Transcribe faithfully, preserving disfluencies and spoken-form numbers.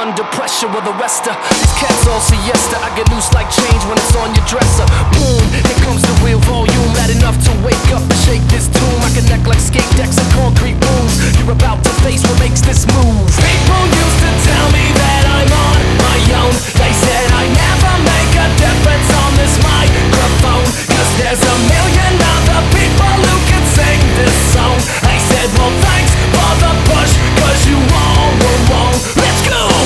under pressure with the rest of these cats all siesta. I get loose like change when it's on your dresser. Boom, here comes the real volume, loud enough